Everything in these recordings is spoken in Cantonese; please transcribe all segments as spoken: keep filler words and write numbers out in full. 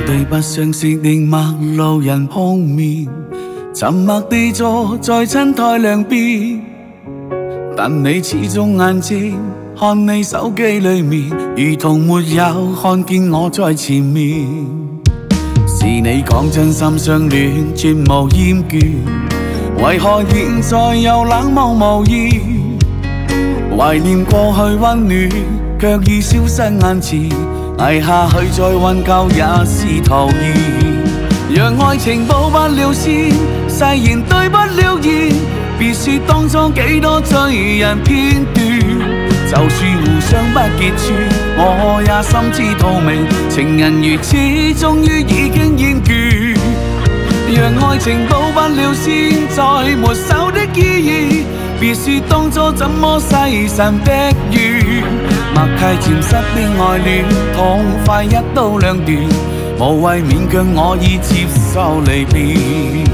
對不相識的陌路人碰面，沉默地坐在親台兩邊，但你始終眼睛看你手機裏面，如同沒有看見我在前面。是你講真心相戀，絕無厭倦，為何現在又冷漠無言？懷念過去溫暖，卻已消失眼前，捱下去再揾舊也是徒然。讓愛情補不了線，誓言對不了言，別說當初幾多醉人片段。就算互相不結串，我也心知肚明，情人如此，終於已經厭倦。讓愛情補不了線，再沒手的意義，別說當初怎麼誓神逼遠。默契漸失的愛戀，痛快一刀兩斷，無謂勉強我已接受離別。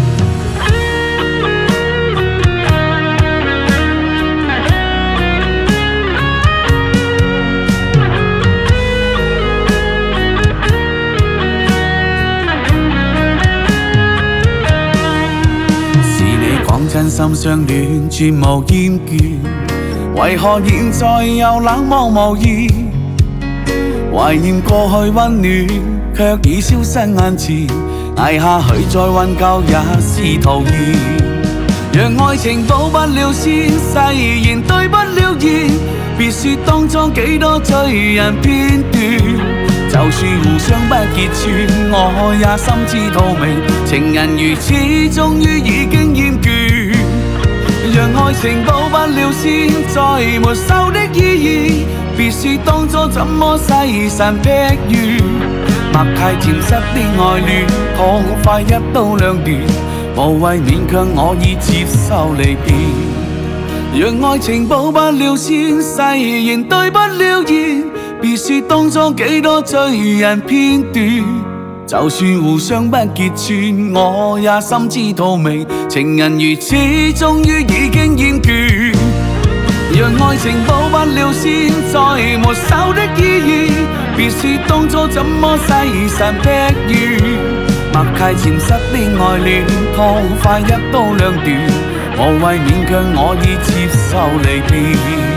真心相戀，絕無厭倦，為何現在又冷漠無言？懷念過去溫暖，卻已消失眼前，捱下去再揾舊也是徒然。讓愛情補不了線，誓言對不了言，別說當初幾多醉人片段。就算互相不結串，我也心知肚明，情人如此，終於已經厭倦。讓愛情補不了線，再沒手的意義，別說當初怎麼誓神劈遠。默契漸失的愛戀，痛快一刀兩斷，無謂勉強我已接受離別。讓愛情補不了線，誓言對不了言，別說當初幾多醉人片段。就算互相不結串，我也心知肚明，情人如此，終於已經厭倦。讓愛情補不了線，再沒手的意義，別說當初怎麼誓神劈遠。默契漸失的愛戀，痛快一刀兩斷，無謂勉強我已接受離別。